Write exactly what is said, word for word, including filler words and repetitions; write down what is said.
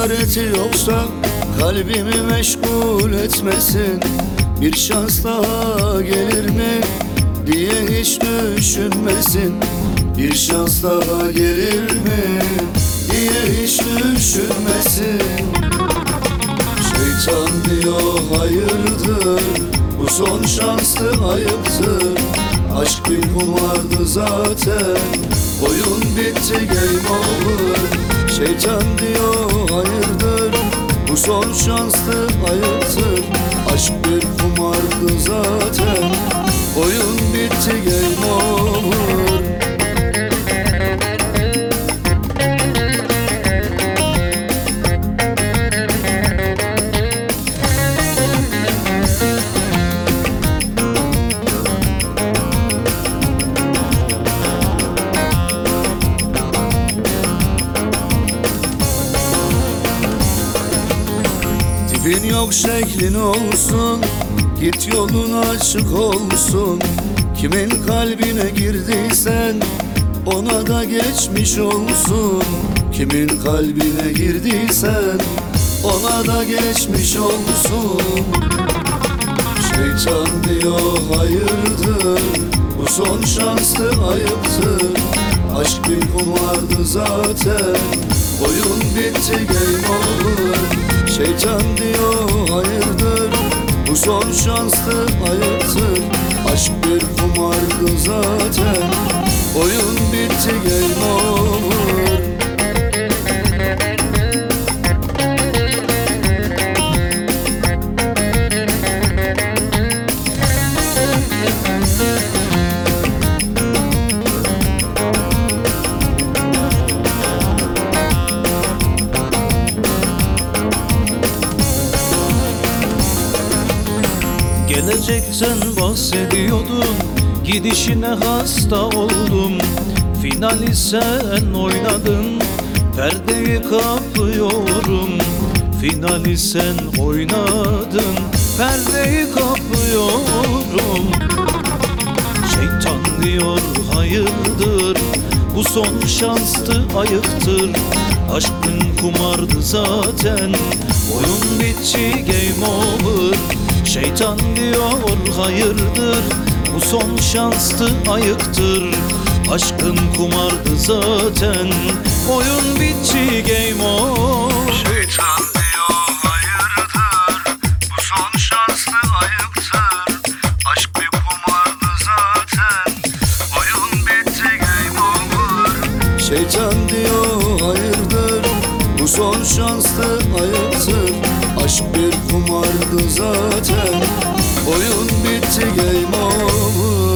işareti yoksa kalbimi meşgul etmesin. Bir şans daha gelir mi diye hiç düşünmesin. Bir şans daha gelir mi diye hiç düşünmesin. Şeytan diyor hayırdır, bu son şanstı ayıptır. Aşk bir kumardı zaten, oyun bitti game over. Şeytan diyor hayırdır, bu son şanstı ayıptır. Aşk bir kumardı zaten, oyun bitti game over. Tipin yok şeklin olsun, git yolun açık olsun. Kimin kalbine girdiysen ona da geçmiş olsun. Kimin kalbine girdiysen ona da geçmiş olsun. Şeytan diyor hayırdır, bu son şanstı ayıptır. Aşk bir kumardı zaten, oyun bitti game over. Şeytan diyor hayırdır, bu son şanstı ayıptır. Aşk bir kumardı zaten, oyun bitti game over. Gelecekten bahsediyordun, gidişine hasta oldum. Finali sen oynadın, perdeyi kapıyorum. Finali sen oynadın, perdeyi kapıyorum. Şeytan diyor hayırdır, bu son şanstı ayıptır. Aşkın kumardı zaten, oyun bitti game over. Şeytan diyor hayırdır, bu son şanstı ayıktır. Aşkın kumardı zaten, oyun bitti game over. Şeytan diyor hayırdır, bu son şanstı ayıktır. Aşk bir kumardı zaten, oyun bitti game over. Şeytan diyor hayırdır, bu son şanstı ayıktır. Aşk bir kumardı zaten, oyun bitti game over.